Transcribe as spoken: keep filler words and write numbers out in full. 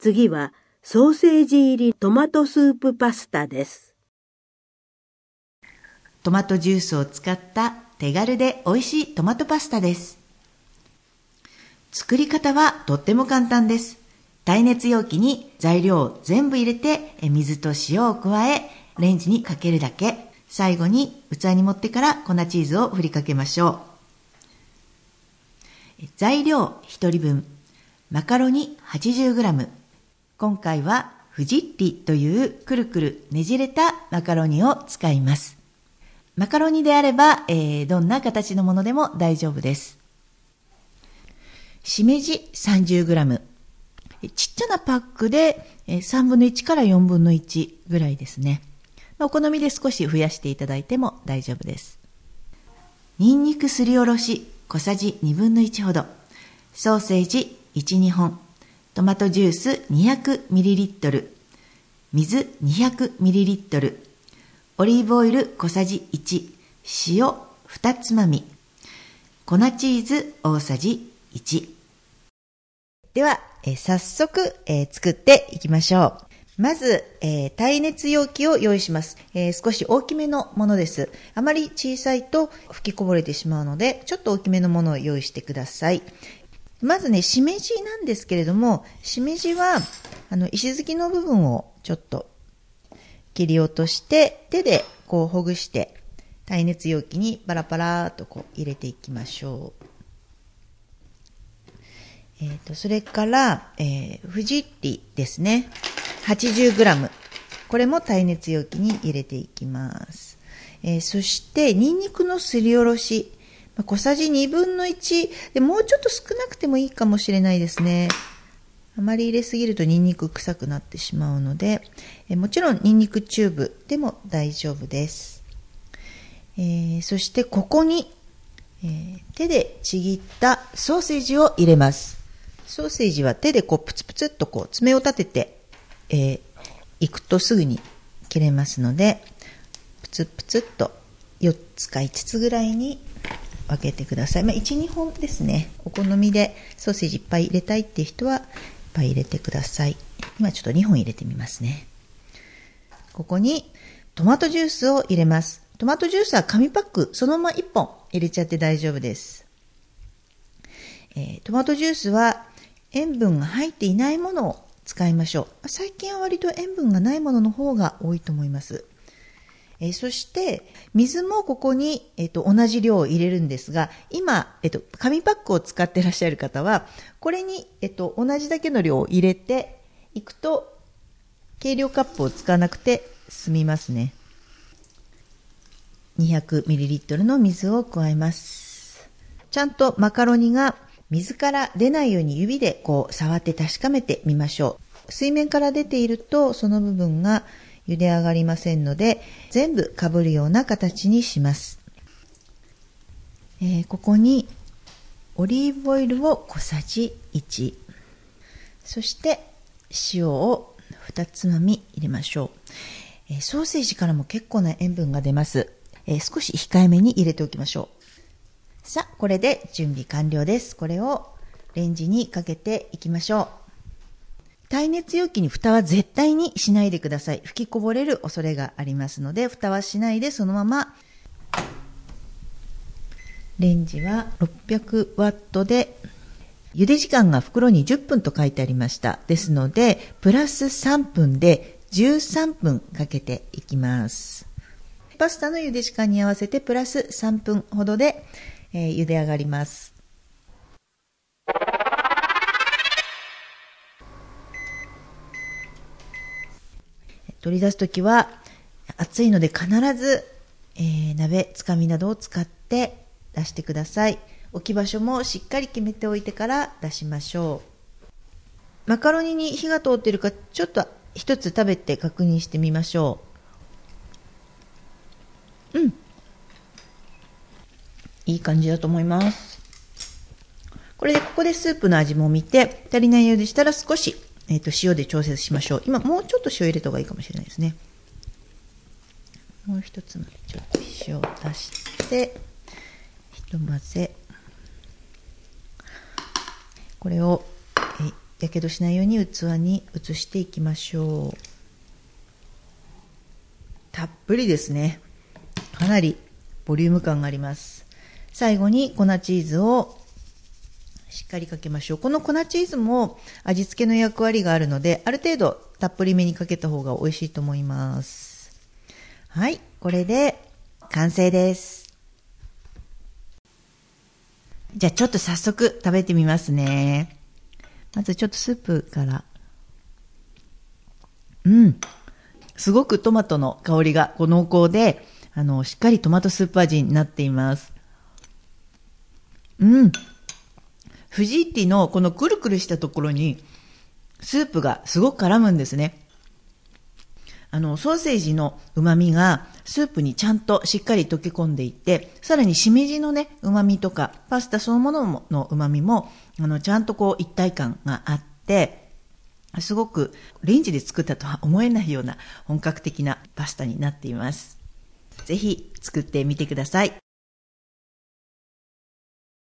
次はソーセージ入りトマトスープパスタです。 トマトジュースを使った手軽で美味しいトマトパスタです。作り方はとっても簡単です。耐熱容器に材料を全部入れて水と塩を加えレンジにかけるだけ。最後に器に盛ってから粉チーズを振りかけましょう。材料ひとりぶん、マカロニ はちじゅうグラム。今回はフジッリというくるくるねじれたマカロニを使います。マカロニであれば、えー、どんな形のものでも大丈夫です。しめじ さんじゅうグラム。ちっちゃなパックでさんぶんのいちからよんぶんのいちぐらいですね。お好みで少し増やしていただいても大丈夫です。にんにくすりおろし小さじにぶんのいちほど、ソーセージいち、にほん、トマトジュース にひゃくミリリットル、水 にひゃくミリリットル、オリーブオイル小さじいち、塩につまみ、粉チーズ大さじいち。では、えー、早速、えー、作っていきましょう。まず、えー、耐熱容器を用意します、えー。少し大きめのものです。あまり小さいと吹きこぼれてしまうので、ちょっと大きめのものを用意してください。まずね、しめじなんですけれども、しめじはあの石突きの部分をちょっと切り落として、手でこうほぐして耐熱容器にパラパラとこう入れていきましょう。えーと、それから、えー、フジッリですね。はちじゅうグラム。これも耐熱容器に入れていきます。えー、そして、ニンニクのすりおろし。小さじにぶんのいちで、もうちょっと少なくてもいいかもしれないですね。あまり入れすぎるとニンニク臭くなってしまうので、えー、もちろんニンニクチューブでも大丈夫です。えー、そしてここに、えー、手でちぎったソーセージを入れます。ソーセージは手でこうプツプツっとこう爪を立てて、えー、いくとすぐに切れますので、プツプツっとよっつかいつつぐらいに分けてください。まあ、いち、にほんですね。お好みでソーセージいっぱい入れたいっていう人はいっぱい入れてください。今ちょっとにほん入れてみますね。ここにトマトジュースを入れます。トマトジュースは紙パックそのままいっぽん入れちゃって大丈夫です。えー、トマトジュースは塩分が入っていないものを使いましょう。最近は割と塩分がないものの方が多いと思います。えー、そして水もここに、えー、と同じ量を入れるんですが、今、えー、と紙パックを使っていらっしゃる方はこれに、えー、と同じだけの量を入れていくと計量カップを使わなくて済みますね。にひゃくミリリットル の水を加えます。ちゃんとマカロニが水から出ないように指でこう触って確かめてみましょう。水面から出ているとその部分が茹で上がりませんので、全部かぶるような形にします。えー、ここにオリーブオイルを小さじいち、そして塩をにつまみ入れましょう。えー、ソーセージからも結構な塩分が出ます。えー、少し控えめに入れておきましょう。さあ、これで準備完了です。これをレンジにかけていきましょう。耐熱容器に蓋は絶対にしないでください。吹きこぼれる恐れがありますので、蓋はしないでそのまま。レンジはろっぴゃくワットで、茹で時間が袋にじゅっぷんと書いてありました。ですので、プラスさんぷんでじゅうさんぷんかけていきます。パスタの茹で時間に合わせてプラスさんぷんほどで、えー、茹で上がります。取り出すときは熱いので必ず、えー、鍋つかみなどを使って出してください。置き場所もしっかり決めておいてから出しましょう。マカロニに火が通っているかちょっと一つ食べて確認してみましょう。うん、いい感じだと思います。これでここでスープの味も見て、足りないようでしたら少し、えー、と塩で調節しましょう。今もうちょっと塩入れた方がいいかもしれないですね。もう一つまでちょっと塩を足してひと混ぜ。これをやけどしないように器に移していきましょう。たっぷりですね。かなりボリューム感があります。最後に粉チーズをしっかりかけましょう。この粉チーズも味付けの役割があるので、ある程度たっぷりめにかけた方が美味しいと思います。はい、これで完成です。じゃあちょっと早速食べてみますね。まずちょっとスープから。うん。すごくトマトの香りが濃厚で、あの、しっかりトマトスープ味になっています。うん。フジッティのこのくるくるしたところにスープがすごく絡むんですね。あのソーセージの旨味がスープにちゃんとしっかり溶け込んでいって、さらにしめじのね旨味とかパスタそのものの旨味もあのちゃんとこう一体感があって、すごくレンジで作ったとは思えないような本格的なパスタになっています。ぜひ作ってみてください。